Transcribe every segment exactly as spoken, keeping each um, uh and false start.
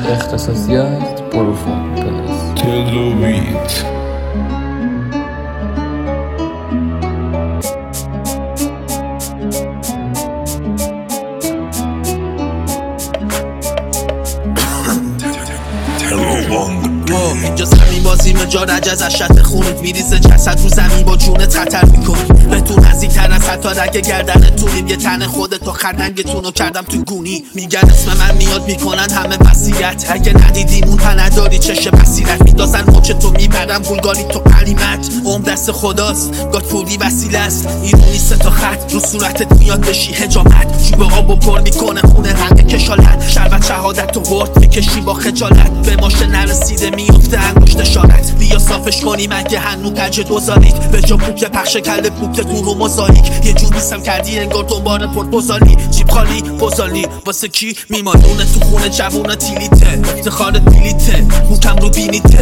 اختصاصیات پروفون پس تلو بیت اینجا زمین بازی مجارج از اشرت خونت میریزه جسد رو زمین با جونت خطر میکنی به تو نزدیکتر از حتی رگ گردنتونیم یه تن خودتو خرنگتونو کردم تو گونی میگن اسم من میاد میکنن همه وصیت اگه ندیدیم اون تن نداری چشه بصیرت میدازن مچ تو میبرم بولگاری تو قلیمت عمر دست خداست گاد پولی وسیله است ایرونی سه تا خط رو صورتت میاد بشی حجامت جوب آبو پر میکنه خونه رنگ کشالت شربت شهادت تو ورد میکشی با خجالت به ماشه نرسیده میفته انگشت اشارت بیا صافش کنی مگه هنو کج دوزاریت به جا پوک پخش کل پوک تو رو مزاریک یه جور نیستم کردی انگار دنبال پرپوزالی جیب خالی بزالی واسه کی میمانونه تو خونه جوونا تیلیته افتخارت بیلیته موکم رو بینیته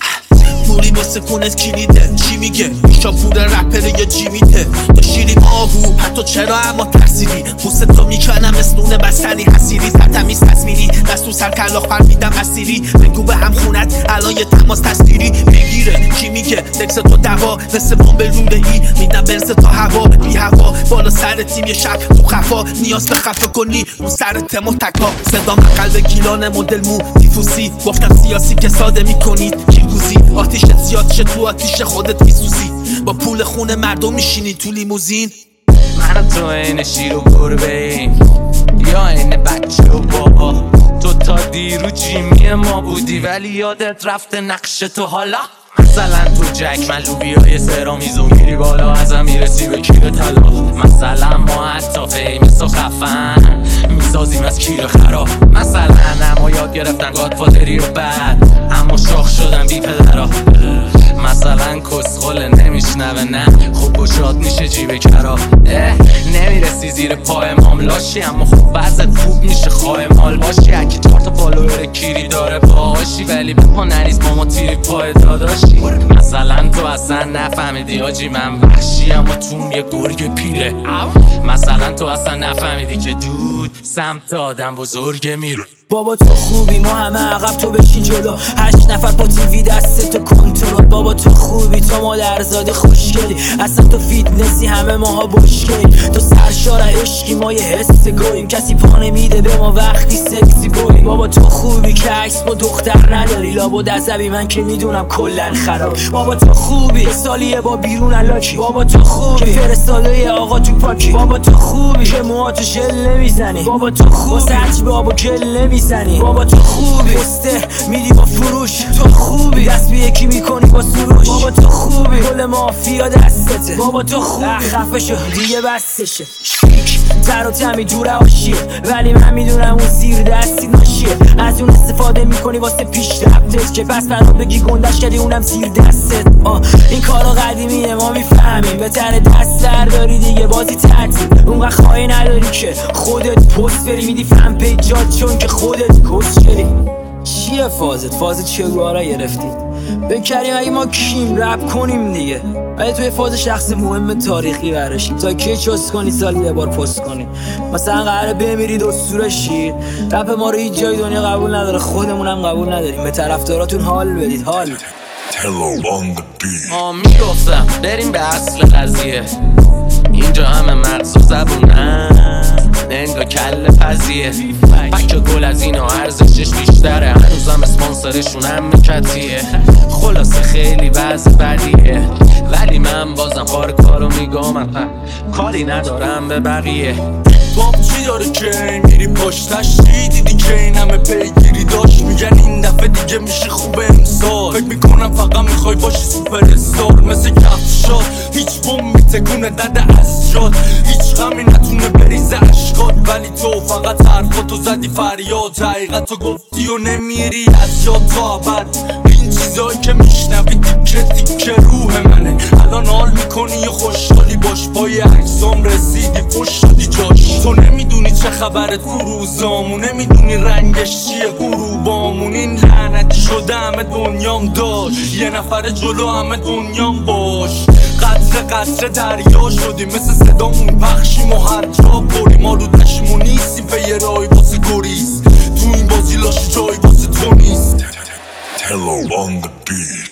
پوری با سکونت کلیده چی میگه ایشا پور رپره یا جی میده تو شیری ماهو حتی چرا اما ترسیدی پوست تو میکنم اسنونه بستنی حسیری زدمیز تصمیری دست تو سر کلاخ فرمیدم مسیری بگو به هم خونت الان یه تماس تصویری میگیره کی میگه دکس تو دوا مثل بمب روله ای میدم برز تا هوا بی هوا بالا سر تیم یه شب تو خفا نیاز به خفه کنی رو سر تمو تکا صدام قلب گیلان مدل مو دیفوسی گفتم سیاسی که ساده میکنید کیلگوزی آتیشت زیاد شه تو آتیش خودت میسوزی با پول خون مردم میشینی تو لیموزین من تو این شیر و گربه ایم یا این بچه و بابا تو تا دیرو جیمی ما بودی ولی یادت رفته نقش تو حالا مثلا تو جک من لوبی های سرامیزو میری بالا ازم میرسی به کیر طلا مثلا ما حتی فیمس و خفن میسازیم از کیر خراب مثلا اما یاد گرفتن گادفادری رو بعد اما شاخ شدن بی پدرها مثلا کسخل نمیشنوه نه خوب و شاد میشه جیب کرا نمیرسی زیر پای ماملاشی اما خوب وضعت خوب میشه خواه مال باشی اکی چهار تا فالوور کیری داره باهاشی ولی به پا نریز با ما تیری پای داداشی مثلا تو اصلا نفهمیدی آجی من وحشی اما توم یه گرگ پیره مثلا تو اصلا نفهمیدی که دود سمت آدم بزرگ میره بابا تو خوبی ما همه عقب تو بشین جلو هشت نفر با تیوی دست تو کنترل بابا تو خوبی تو مادرزاده خوشگلی اصلا تو فیتنسی همه ماها بشکلی تو سرشار عشقی ما یه حس گویم کسی پا نمیده به ما وقتی سکسی بویم بابا تو خوبی که عکس با دختر نداری لابد عصبی من که میدونم کلن خراب بابا تو خوبی سالیه با بیرون الاکی بابا تو خوبی که فرستاده آقا تو پاکی بابا تو خوبی که موهاتو ژل نمیزنی بابا تو خوبی واسه هرچی به آب گل نمیزنی بابا تو خوبی پسته میدی با فروش تو خوبی دست به یکی میکنی با سروش بابا تو خوبی گل مافیا دستته بابا تو خوبی خفه شو دیگه بسشه شیک تر و تمی دور هاشیه ولی من میدونم اون زیر دستی ناشیه از اون استفاده میکنی واسه پیش رفتت که پس برام بگی گندش کردی اونم زیر دستت آه این کارا قدیمیه ما میفهمیم به تر دست در داری دیگه بازی تعطیل اونقدر خواهی نداری که خودت پست بری میدی فن پیجات چون که خودت کسچری چیه فازت؟ فازت چیه گوارا گرفتید؟ بکریم اگه ما کیم رپ کنیم دیگه ولی توی فاز شخص مهم تاریخی برشیم تا که چوز کنی سالی یه بار پست کنی مثلا قراره بمیرید اسطوره شید رپ ما رو هیچ جای دنیا قبول نداره خودمونم قبول نداریم به طرفداراتون حال بدید حال آه میگفتم بریم به اصل قضیه اینجا همه مغز و زبونن انگا کل پزیه بکه گل از اینا ارزشش بیشتره هنوزم اسپانسرشون هم مکتیه خلاصه خیلی وضع بدیه ولی من بازم خار کارو میگم کاری ندارم به بقیه باب چی داره که میری پشتش دیدی که این همه پیگیری داشت میگن این دفعه دیگه میشه خوب امسال فکر میکنم فقط میخوای باشی سوپر استار مثل کفشات هیچ بوم میتکونه دده از جاد هیچ غمی نتونه بریزه عشقات ولی تو فقط حرفاتو زدی فریاد حقیقتو گفتی و نمیری از یاد تا ابد این چیزایی که میشنوی تیکه تیکه روح منه الان حال میکنی و خوشحالی باش پای عکسام رسیدی فش شدی جاش تو نمیدونی چه خبره تو روزامون نمیدونی رنگش چیه غروبامون این لعنتی شده همه دنیام داشت یه نفر جلو همه دنیام باش قطره قطره دریا شدیم مثل صدامون پخشیم و هر جا بریم آلودشیم و نیستیم به یه رای واسه گریز تو این بازی لاش جای واسه تو تو نیست. Hello on the beat.